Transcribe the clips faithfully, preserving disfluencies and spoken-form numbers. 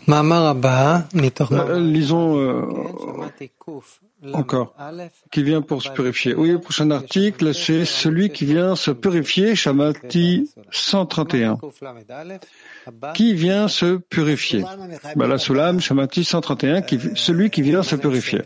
Euh, lisons euh, encore, qui vient pour se purifier. Oui, le prochain article, c'est celui qui vient se purifier, Shamati cent trente et un. Qui vient se purifier? Bala Sulam, Shamati cent trente et un, qui, celui qui vient se purifier.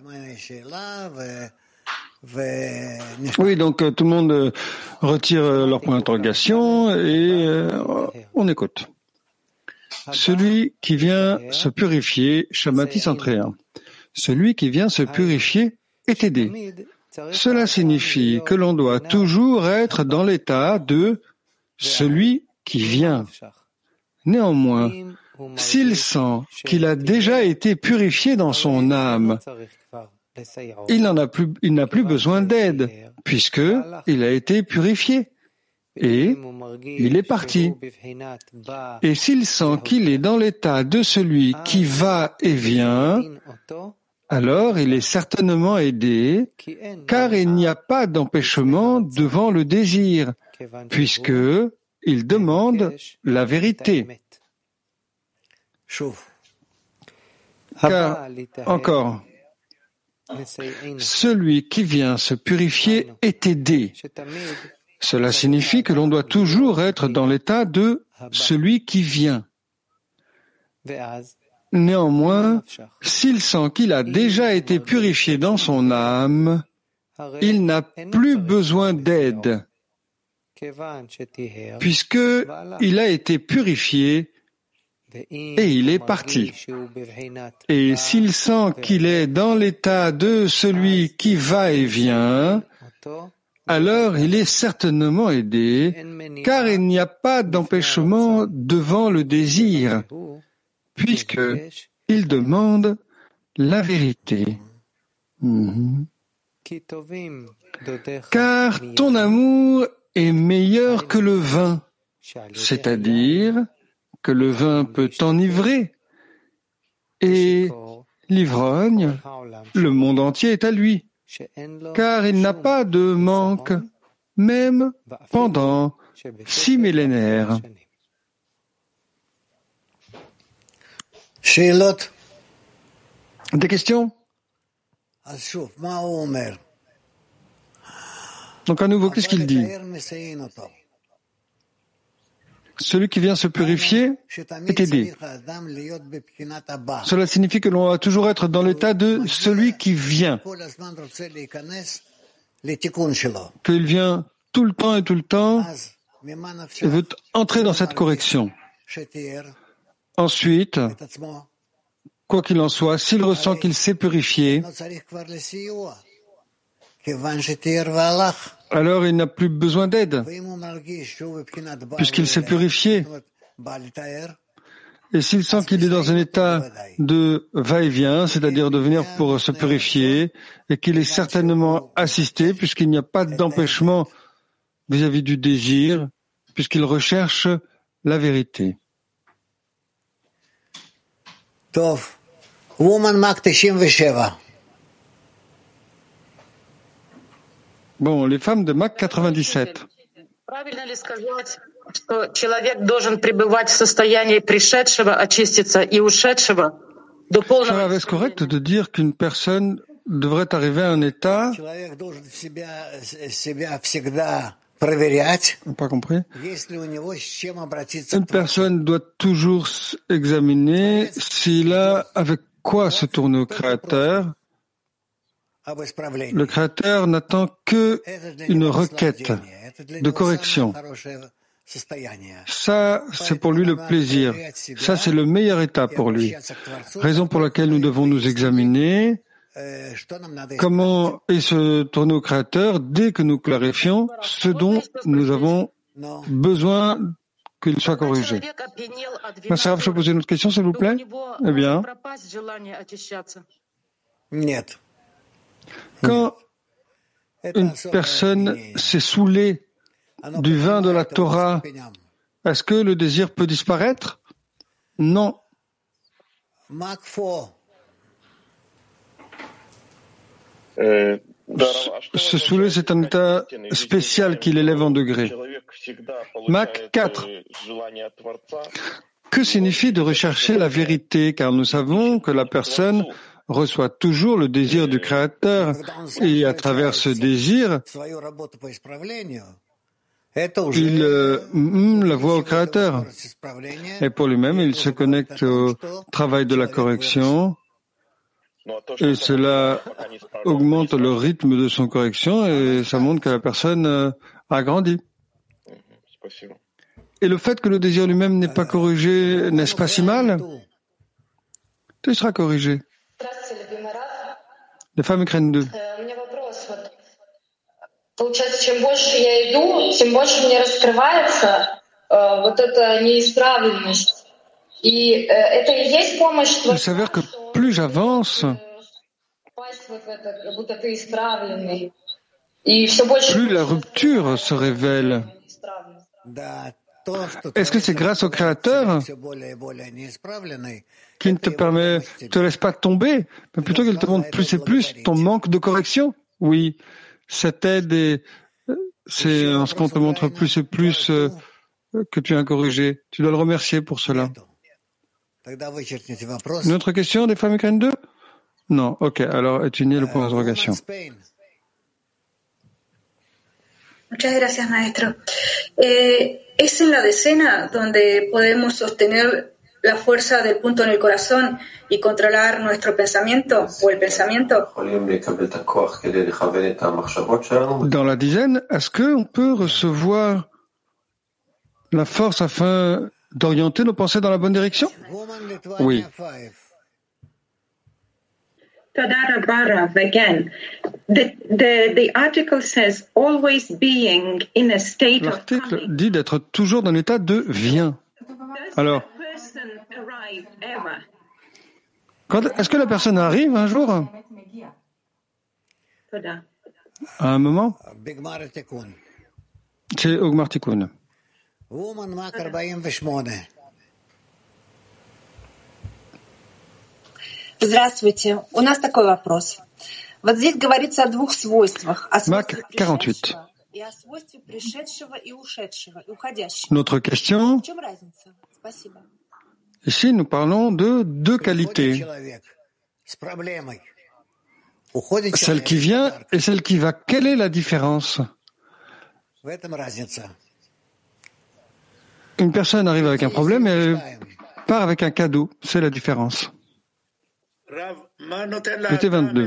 Oui, donc euh, tout le monde euh, retire euh, leur point d'interrogation et euh, on écoute. Celui qui vient se purifier, Shamati cent trente et un. Celui qui vient se purifier est aidé. Cela signifie que l'on doit toujours être dans l'état de celui qui vient. Néanmoins, s'il sent qu'il a déjà été purifié dans son âme, il n'en a plus, il n'a plus besoin d'aide, puisque il a été purifié. Et il est parti. Et s'il sent qu'il est dans l'état de celui qui va et vient, alors il est certainement aidé, car il n'y a pas d'empêchement devant le désir, puisque il demande la vérité. Car, encore, celui qui vient se purifier est aidé. Cela signifie que l'on doit toujours être dans l'état de celui qui vient. Néanmoins, s'il sent qu'il a déjà été purifié dans son âme, il n'a plus besoin d'aide, puisqu'il a été purifié et il est parti. Et s'il sent qu'il est dans l'état de celui qui va et vient, alors il est certainement aidé, car il n'y a pas d'empêchement devant le désir, puisque il demande la vérité. Mmh. Car ton amour est meilleur que le vin, c'est-à-dire que le vin peut t'enivrer, et l'ivrogne, le monde entier est à lui, car il n'a pas de manque, même pendant six millénaires. Des questions? Donc à nouveau, qu'est-ce qu'il dit? Celui qui vient se purifier est aidé. Cela signifie que l'on va toujours être dans l'état de celui qui vient. Qu'il vient tout le temps et tout le temps et veut entrer dans cette correction. Ensuite, quoi qu'il en soit, s'il ressent qu'il s'est purifié, alors il n'a plus besoin d'aide, puisqu'il s'est purifié. Et s'il sent qu'il est dans un état de va-et-vient, c'est-à-dire de venir pour se purifier, et qu'il est certainement assisté, puisqu'il n'y a pas d'empêchement vis-à-vis du désir, puisqu'il recherche la vérité. Tov. Woman Mac quatre-vingt-dix-sept. Bon, les femmes de Mac quatre-vingt-dix-sept. Правильно ли сказать, что человек должен пребывать в состоянии пришедшего, очиститься и ушедшего до полного... Est-ce correct de dire qu'une personne devrait arriver à un état... Pas compris. Une personne doit toujours examiner s'il a avec quoi se tourner au Créateur. Le Créateur n'attend que une requête de correction. Ça, c'est pour lui le plaisir. Ça, c'est le meilleur état pour lui. Raison pour laquelle nous devons nous examiner. Comment est se tourner au Créateur dès que nous clarifions ce dont nous avons besoin qu'il soit corrigé. Monsieur Rav, je peux poser une autre question, s'il vous plaît? Eh bien, quand une personne s'est saoulée du vin de la Torah, est-ce que le désir peut disparaître? Non. Se saouler, c'est un état spécial qui l'élève en degré. Mac quatre. que signifie de rechercher la vérité, car nous savons que la personne reçoit toujours le désir du Créateur, et à travers ce désir, il euh, la voit au Créateur. Et pour lui-même, il se connecte au travail de la correction, et cela augmente le rythme de son correction, et ça montre que la personne euh, a grandi. Et le fait que le désir lui-même n'est pas corrigé, n'est-ce pas si mal? Tu seras corrigé. Les femmes craignent d'eux. Получается, чем больше я иду, тем больше мне раскрывается э, вот эта неисправленность. И э, это и есть помощь. Il s'avère que plus j'avance, вот это исправленный. И все больше plus la rupture se révèle. Est-ce que c'est grâce au Créateur qui ne te permet, te laisse pas tomber, mais plutôt qu'il te montre plus et plus ton manque de correction? Oui, cette aide est, c'est en ce qu'on te montre plus et plus euh, que tu as corrigé. Tu dois le remercier pour cela. Une autre question des femmes ukrainiennes deux? Non, ok, alors étudiez le point d'interrogation. Muchas gracias, maestro. Eh, es en la decena donde podemos sostener la fuerza del punto en el corazón y controlar nuestro pensamiento o el pensamiento. Dans la dizaine, est-ce qu'on peut recevoir la force afin d'orienter nos pensées dans la bonne direction? Oui. Again, the, the, the article says always being in a state of coming. L'article dit d'être toujours dans l'état de vient. Alors, quand, est-ce que la personne arrive un jour? À un moment? C'est Ogmar Tikkun. Здравствуйте. У нас такой вопрос. Вот здесь говорится о двух свойствах. О свойстве пришедшего и о свойстве пришедшего и ушедшего, и уходящего. Notre question. В чем разница? Спасибо. Ici, nous parlons de deux qualités. Celle qui vient et celle qui va. Quelle est la différence? Une personne arrive avec un problème et elle part avec un cadeau. C'est la différence. T vingt-deux.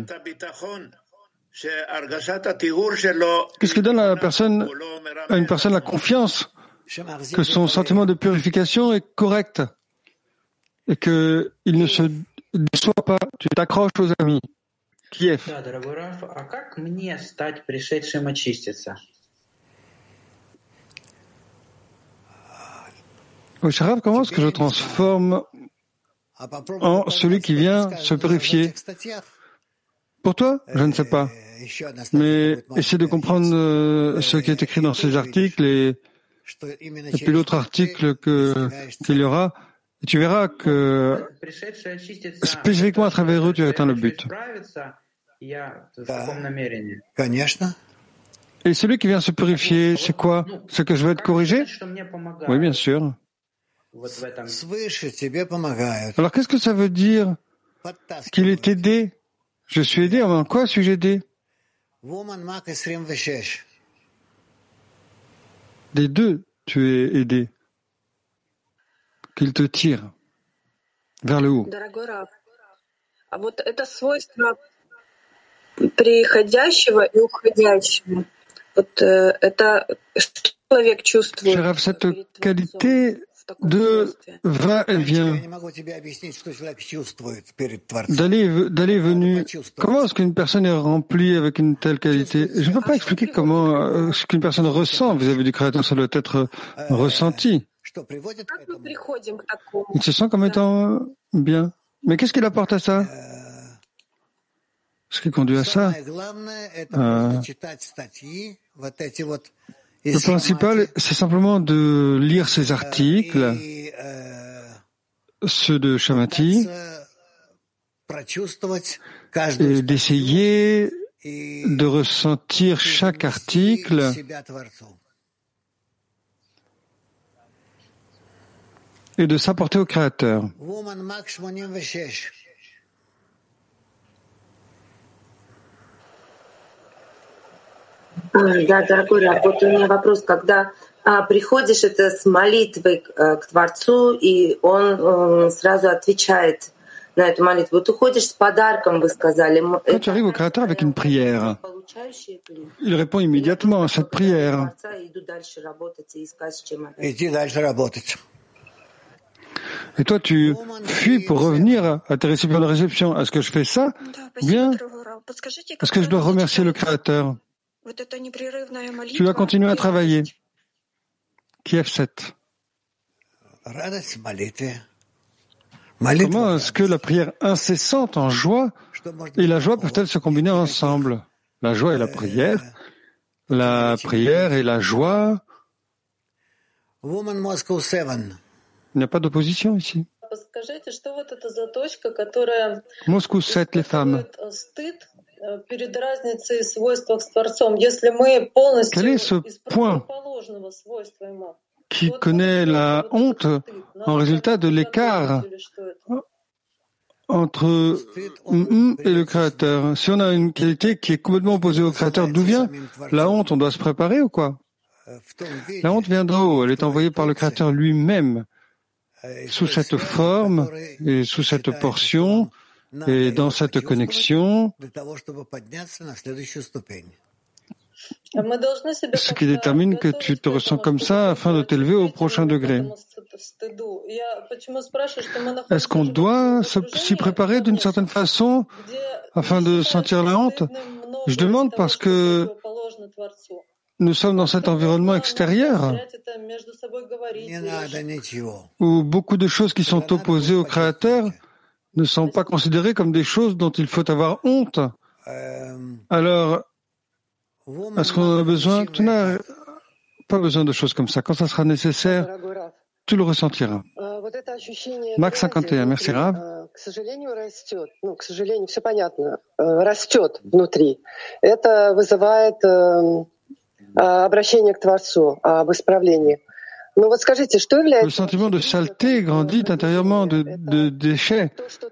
Qu'est-ce qui donne à, la personne, à une personne la confiance que son sentiment de purification est correct et qu'il ne se déçoit pas? Tu t'accroches aux amis. Kiev. Au Sharav, comment est-ce que je transforme en celui qui vient se purifier? Pour toi, je ne sais pas. Mais essaie de comprendre euh, ce qui est écrit dans ces articles et, et puis l'autre article que, qu'il y aura. Et tu verras que spécifiquement à travers eux, tu atteins le but. Et celui qui vient se purifier, c'est quoi? C'est que je veux être corrigé? Oui, bien sûr. Alors, qu'est-ce que ça veut dire qu'il est aidé? Je suis aidé, en quoi suis-je aidé? Des deux, tu es aidé. Qu'il te tire vers le haut. А вот это свойство приходящего и уходящего. Вот это что человек чувствует? Sharav, cette qualité de va et vient, d'aller, d'aller et venu. Comment est-ce qu'une personne est remplie avec une telle qualité? Je ne peux pas expliquer comment euh, ce qu'une personne ressent vis-à-vis du Créateur. Ça doit être euh, ressenti. Il se sent comme étant bien. Mais qu'est-ce qu'il apporte à ça? Ce qui conduit à ça, euh, le principal, c'est simplement de lire ces articles, ceux de Shamati, et d'essayer de ressentir chaque article et de s'apporter au Créateur. Да, дорогой Рав, вот у меня вопрос, когда а, приходишь это с молитвой а, к Творцу, и он а, сразу отвечает на эту молитву. Вот уходишь с подарком, вы сказали. Quand tu arrives au Créateur avec une prière, il répond immédiatement à cette prière. Et toi, tu fuis pour revenir à tes récipients de réception. Est-ce que je fais ça? Bien. Est-ce que je dois remercier le Créateur? Tu dois continuer à travailler. Kiev sept. Comment est-ce que la prière incessante en joie et la joie peuvent-elles se combiner ensemble? La joie et la prière, la prière et la joie. Il n'y a pas d'opposition ici. Moscou sept, les femmes. Quel est ce point qui connaît la honte en résultat de l'écart entre mm et le Créateur? Si on a une qualité qui est complètement opposée au Créateur, d'où vient la honte? On doit se préparer ou quoi? La honte vient d'en haut, elle est envoyée par le Créateur lui-même, sous cette forme et sous cette portion et dans cette connexion, ce qui détermine que tu te ressens comme ça afin de t'élever au prochain degré. Est-ce qu'on doit s'y préparer d'une certaine façon afin de sentir la honte? Je demande parce que nous sommes dans cet environnement extérieur où beaucoup de choses qui sont opposées au Créateur ne sont pas considérées comme des choses dont il faut avoir honte. Alors, est-ce qu'on a besoin? Tu n'as pas besoin de choses comme ça. Quand ça sera nécessaire, tu le ressentiras. Max cinquante et un, merci Rav. К сожалению, растет. Ну, к сожалению, все понятно. Растет внутри. Это вызывает обращение к Творцу об исправлении. Ну вот скажите, что является... Le sentiment de saleté grandit intérieurement de, de déchets.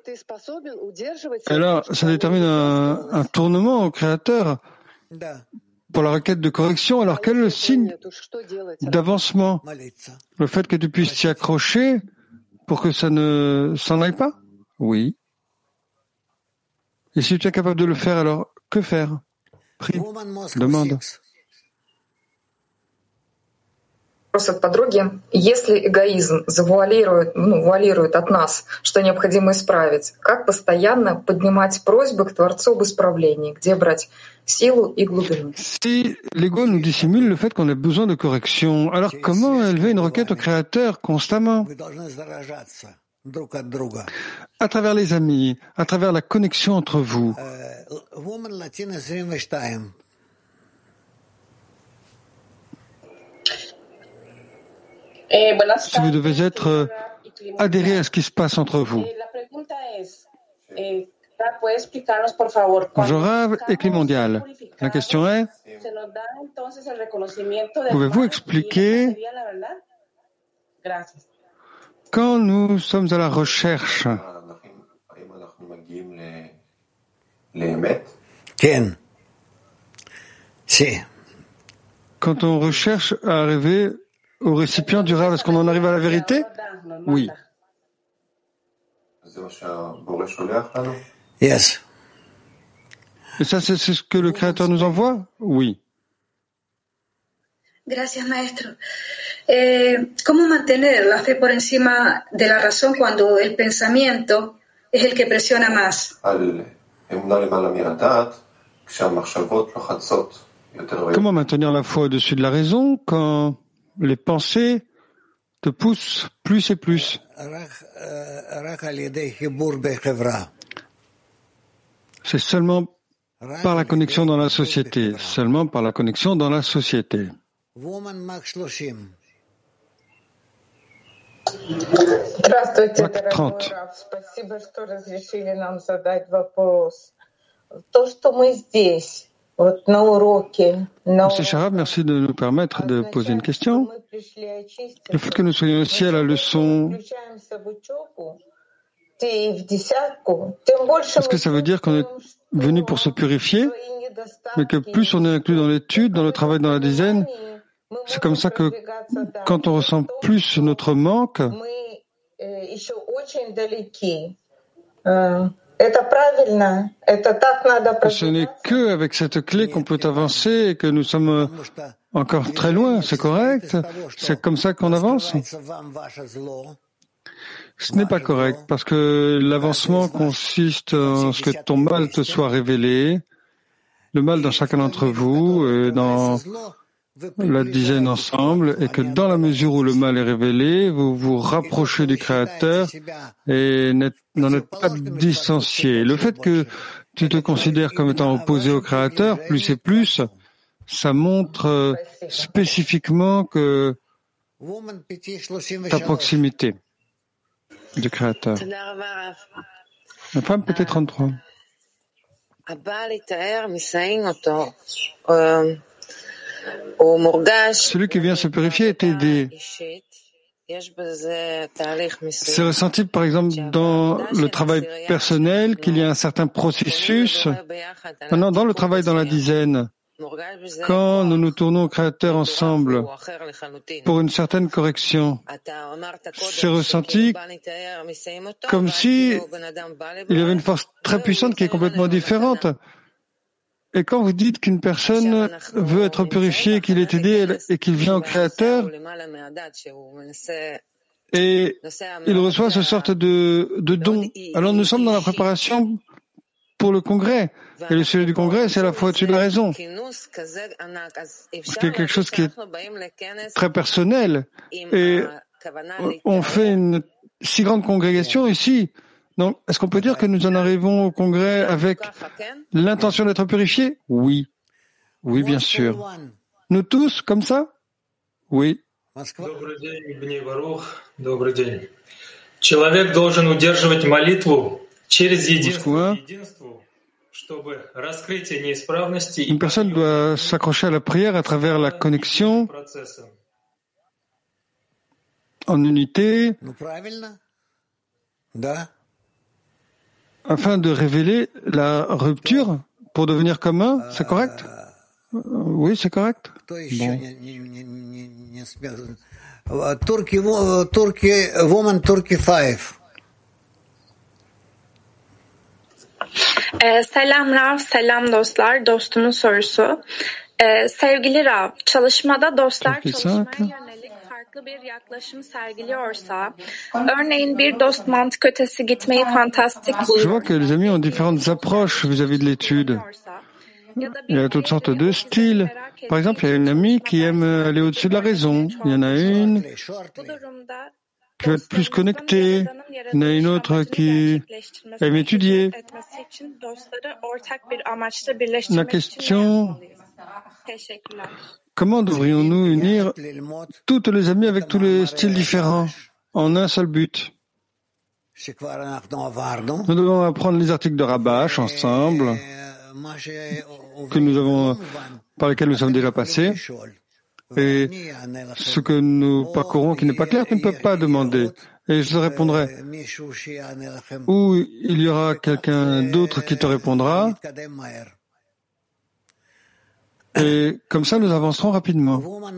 Alors, ça détermine un, un tournement au Créateur pour la requête de correction. Alors, quel est le signe d'avancement? Le fait que tu puisses t'y accrocher pour que ça ne s'en aille pas? Oui. Et si tu es capable de le faire, alors que faire? Prie, demande. Вопрос от подруги. Если эгоизм завуалирует, ну, вуалирует от нас, что необходимо исправить, как постоянно поднимать просьбы к Творцу об исправлении? Где брать силу и глубину? Si l'ego nous dissimule le fait qu'on a besoin de correction, alors comment élever une requête au Créateur constamment? À travers les amis, à travers la connexion entre vous. Si vous devez être euh, adhéré à ce qui se passe entre vous. Bonjour Rav, écrit mondial. La question est, pouvez-vous expliquer quand nous sommes à la recherche? Quand on recherche à arriver au récipient du Rav, est-ce qu'on en arrive à la vérité? Oui. Yes. Et ça, c'est ce que le Créateur nous envoie? Oui. Gracias, maestro. Eh, ¿Cómo mantener la fe por encima de la razón cuando el pensamiento es el que presiona más? Comment maintenir la foi au-dessus de la raison quand les pensées te poussent plus et plus? C'est seulement par la connexion dans la société, seulement par la connexion dans la société. Здравствуйте, дорогой Рав. Спасибо, что разрешили нам задать вопрос. То, что мы здесь, Monsieur Sharab, merci de nous permettre de poser une question. Le fait que nous soyons ici à la leçon, est-ce que ça veut dire qu'on est venu pour se purifier, mais que plus on est inclus dans l'étude, dans le travail dans la dizaine, c'est comme ça que quand on ressent plus notre manque, ce n'est que avec cette clé qu'on peut avancer et que nous sommes encore très loin, c'est correct? C'est comme ça qu'on avance? Ce n'est pas correct, parce que l'avancement consiste en ce que ton mal te soit révélé, le mal dans chacun d'entre vous, et dans la dizaine ensemble, et que dans la mesure où le mal est révélé, vous vous rapprochez du Créateur et n'en êtes pas distancié. Le fait que tu te considères comme étant opposé au Créateur, plus et plus, ça montre spécifiquement que ta proximité du Créateur. La femme peut être trente-trois. Celui qui vient se purifier est aidé. C'est ressenti, par exemple, dans le travail personnel, qu'il y a un certain processus. Maintenant, dans le travail dans la dizaine, quand nous nous tournons au Créateur ensemble pour une certaine correction, c'est ressenti comme si il y avait une force très puissante qui est complètement différente. Et quand vous dites qu'une personne veut être purifiée, qu'il est aidé et qu'il vient au Créateur, et il reçoit ce sorte de, de don. Alors nous sommes dans la préparation pour le congrès. Et le sujet du congrès, c'est à la fois au-dessus de la raison. Parce qu'il y a quelque chose qui est très personnel. Et on fait une si grande congrégation ici. Donc, est-ce qu'on peut dire que nous en arrivons au congrès avec l'intention d'être purifiés? Oui. Oui, bien sûr. Nous tous, comme ça? Oui. Добрый день, Бней Барух. Добрый день. Человек должен удерживать молитву через единство, чтобы раскрытие неисправности. Une personne doit s'accrocher à la prière à travers la connexion en unité. Afin de révéler la rupture pour devenir commun, c'est correct? Oui, c'est correct. Bon. Turkey, Turkey, woman, Turkey five. Ee, selam Rav, selam dostlar. Dostumun sorusu. Ee, sevgili Rav, çalışmada dostlar çalışmaya yönelik farklı bir yaklaşım sergiliyorsa, örneğin bir dost mantık ötesi gitmeyi fantastik buluyor. Je vois que les amis ont différentes approches vis-à-vis de l'étude. Il y a toutes sortes de styles. Par exemple, il y a une amie qui aime aller au-dessus de la raison. Il y en a une qui va être plus connectée. Il y en a une autre qui aime étudier. La question, comment devrions-nous unir toutes les amies avec tous les styles différents en un seul but? Nous devons apprendre les articles de Rabash ensemble, que nous avons, par lesquels nous sommes déjà passés, et ce que nous parcourons qui n'est pas clair, tu ne peux pas demander. Et je te répondrai. Ou il y aura quelqu'un d'autre qui te répondra, et comme ça nous avancerons rapidement.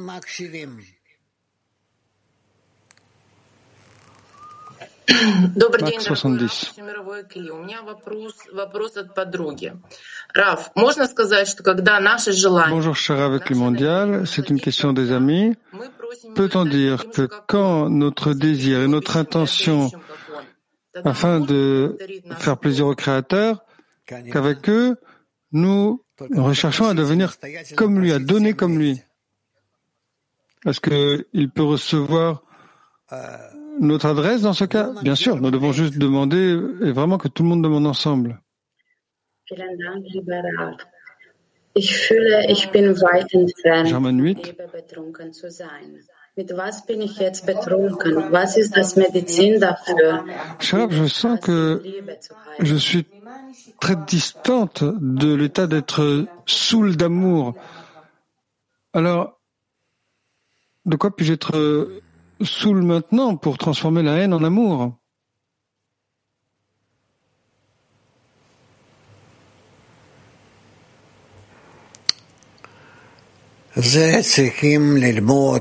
Добрый день, дорогой Рав, Всемировой Кли. У меня вопрос, вопрос от подруги. Рав, можно сказать, что когда наши желания... Bonjour, cher avec le mondial, c'est une question des amis. Peut-on dire que quand notre désir et notre intention, afin de faire plaisir au Créateur, qu'avec eux, nous recherchons à devenir comme lui, à donner comme lui? Est-ce qu'il peut recevoir notre adresse dans ce cas? Bien sûr, nous devons juste demander, et vraiment que tout le monde demande ensemble. Ich fühle, ich bin weit entfernt, German huit. Liebe betrunken zu sein. Mit was bin ich jetzt betrunken? Was ist das Medizin dafür? Sharab, je sens que je suis très distante de l'état d'être saoul d'amour. Alors, de quoi puis-je être saoul maintenant pour transformer la haine en amour? זה צריכים ללמוד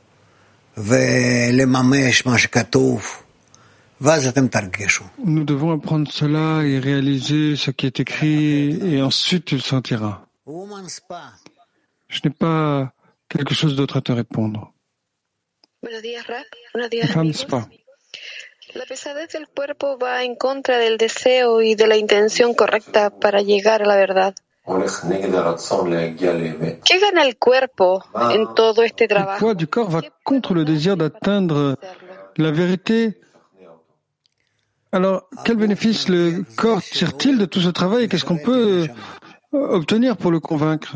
ולממש מה שכתוב, ואז אתם תרגישו. Nous devons apprendre cela et réaliser ce qui est écrit, et ensuite tu le sentiras. Je n'ai pas quelque chose d'autre à te répondre. Buenos días, Raf. Buenos días, Femme amigos. Spa. La pesadez del cuerpo va en contra del deseo y de la intención correcta para llegar a la verdad. ¿Qué gana el cuerpo en todo este Le trabajo? poids du corps va contre le désir d'atteindre la vérité. Alors, quel bénéfice le corps tire-t-il de tout ce travail et qu'est-ce qu'on peut obtenir pour le convaincre?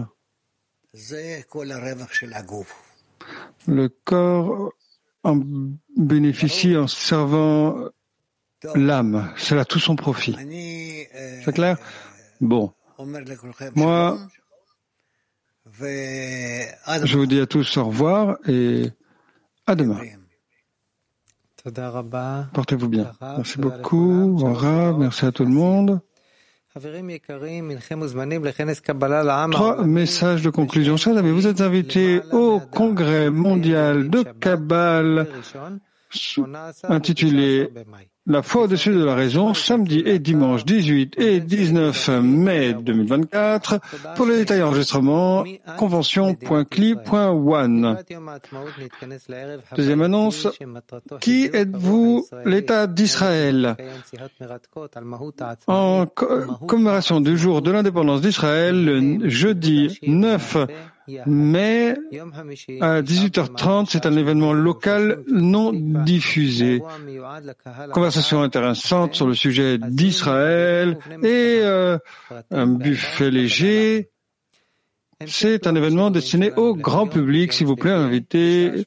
Le corps en bénéficie en servant l'âme. C'est là tout son profit. C'est clair? Bon. Moi, je vous dis à tous au revoir et à demain. Portez-vous bien. Merci beaucoup. Au revoir. Merci à tout le monde. Trois messages de conclusion. Chers amis, vous êtes invités au congrès mondial de Kabbale intitulé La foi au-dessus de la raison, samedi et dimanche dix-huit et dix-neuf mai deux mille vingt-quatre. Pour les détails enregistrement, convention point cli point one. Deuxième annonce. Qui êtes-vous? L'État d'Israël. En commémoration du jour de l'indépendance d'Israël, le jeudi neuf mai à dix-huit heures trente, c'est un événement local non diffusé. Conversation intéressante sur le sujet d'Israël et euh, un buffet léger. C'est un événement destiné au grand public. S'il vous plaît, invitez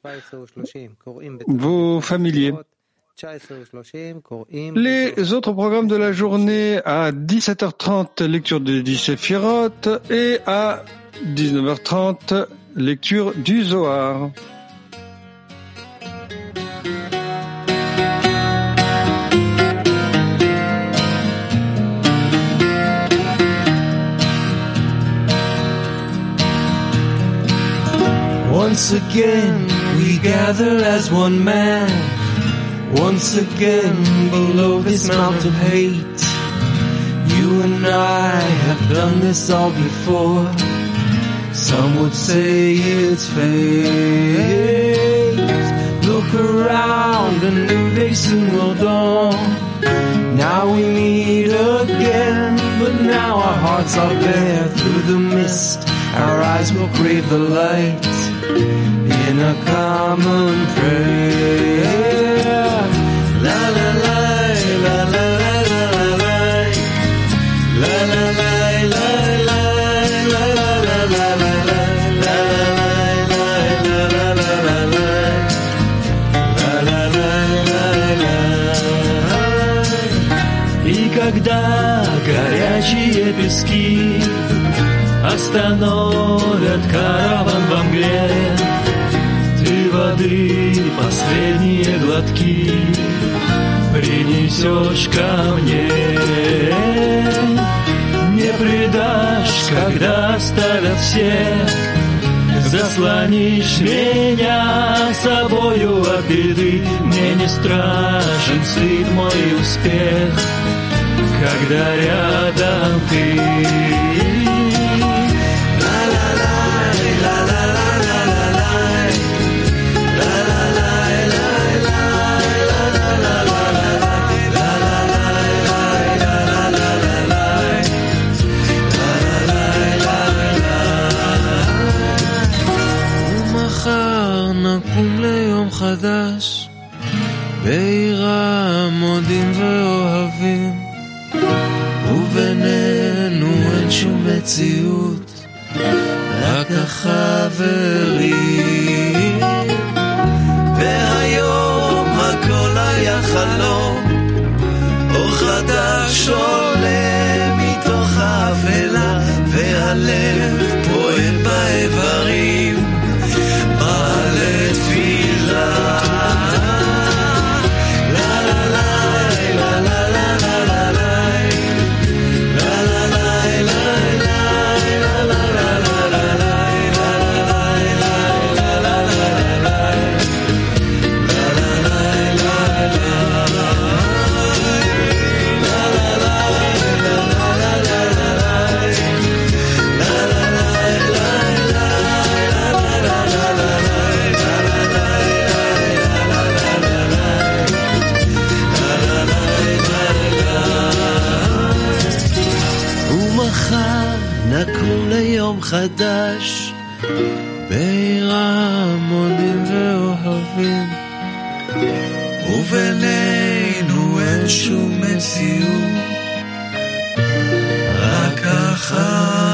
vos familiers. Les autres programmes de la journée à dix-sept heures trente, lecture de dix Séphirot et à dix-neuf heures trente, lecture du Zohar. Once again we gather as one man, once again below this mount of hate. You and I have done this all before. Some would say it's fate. Look around, a new day soon will dawn. Now we meet again, but now our hearts are bare. Through the mist, our eyes will crave the light in a common prayer. La la la, la la la la la, la la la la la, la la la la la, la la la la la, la la la la. И когда горячие пески остановят караван во мгле, ты воды последние глотки принесешь ко мне. Не предашь, когда оставят все, заслонишь меня собою от беды. Мне не страшен стыд, мой успех, когда рядом ты. נקום ליום חדש בעיר עמודים ואוהבים, ובינינו אין שום מציאות, רק החברים. והיום הכל היה חלום, אור חדש עולה יום חדש בעיר המונים ואוהבים, ובינינו אין שום מציאות, רק החיים